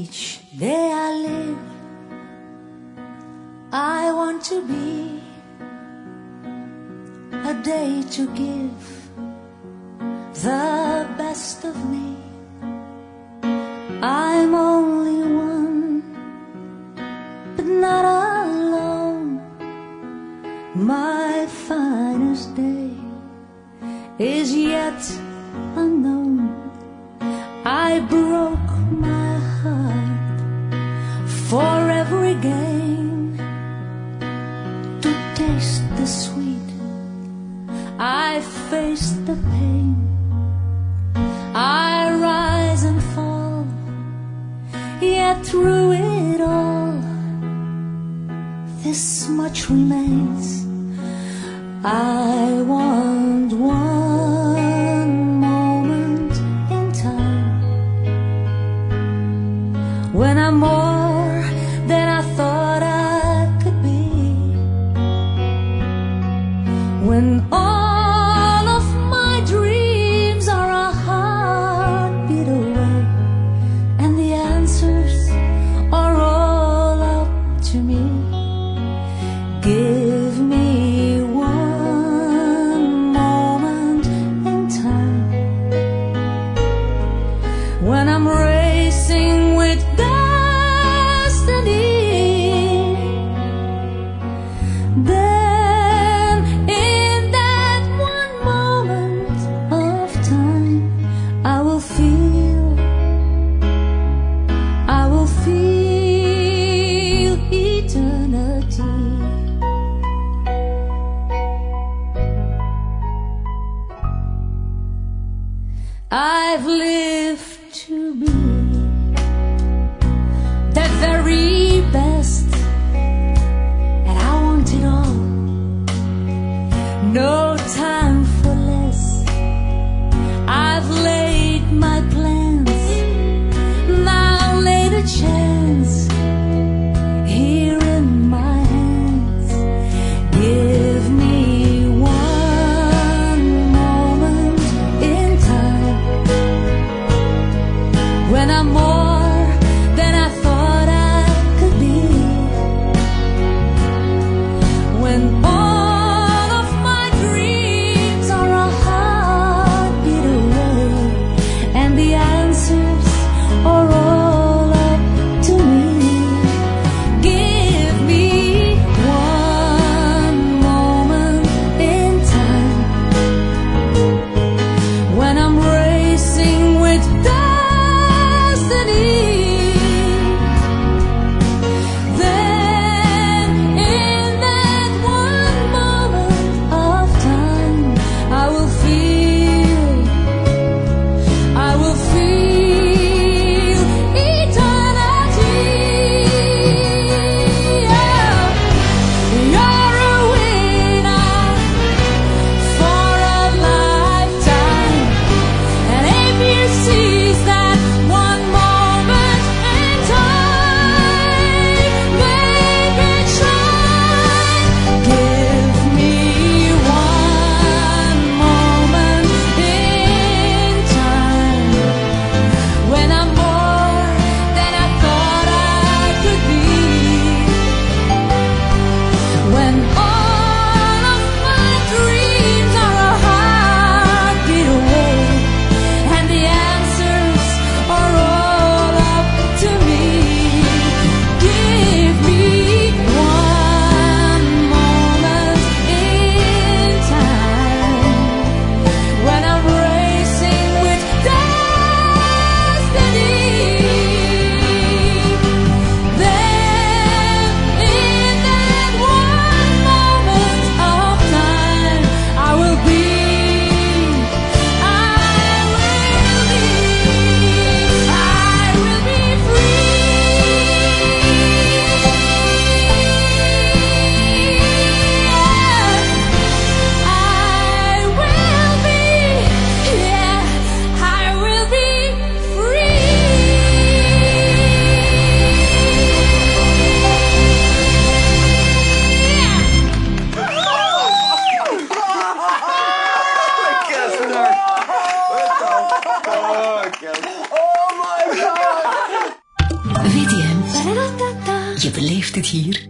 Each day I live, I want to be a day to give the best of me. I'm only one, but not alone. My finest day is yet unknown. I broke my heart for every gain. To taste the sweet, I face the pain. I rise and fall, yet through it all, this much remains. I want one moment in time when I'm more than I thought I could be, when all of my dreams are a heartbeat away, and the answers are all up to me. Give me one moment in time when I'm racing with destiny. Then in that one moment of time, I will feel eternity. I've lived to be the very best, and I want it all. No time for less. I've laid my plans, now laid a chance here in my hands. Give me one moment in time when I'm more than I thought I could be, when all of my dreams are a heartbeat away, and the answers are all up to me. Give me one moment in time when I'm racing with destiny. Then in that one moment of time, I will feel eternity. You're a winner for a lifetime, and if you seize that one moment in time, make it shine. Give me one moment in time when I'm more than I thought I could be, when all of my dreams are a heartbeat away, and the answers are all up to me. Give me one moment in time when I'm racing with destiny. Then in that one moment of time, I will be Je beleeft het hier